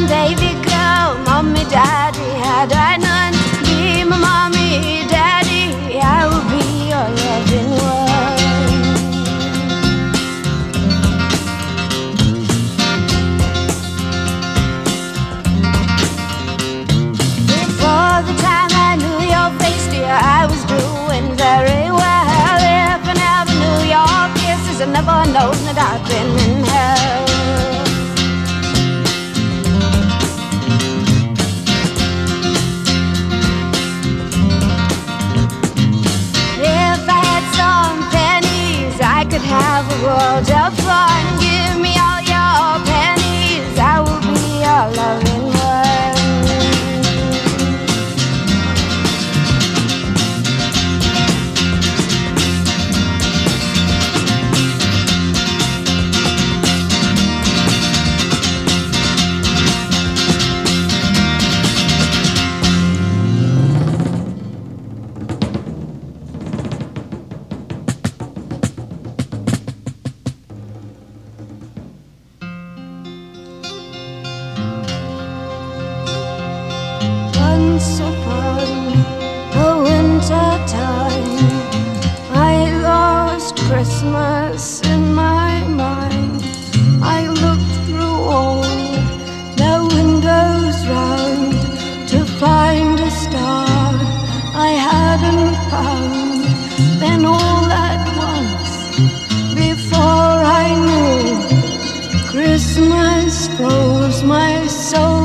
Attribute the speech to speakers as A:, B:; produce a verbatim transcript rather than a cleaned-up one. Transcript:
A: baby girl, mommy, daddy. Had I none, be my mommy, daddy, I will be your loving one. Before the time I knew your face, dear, I was doing very well. If I never knew your kisses, I never known that I'd been in hell. I could have a world of fun. Give me all your pennies, I will be your loving one. Once upon a winter time, I lost Christmas in my mind. I looked through all the windows round to find a star I hadn't found. Then all at once, before I knew, Christmas froze my soul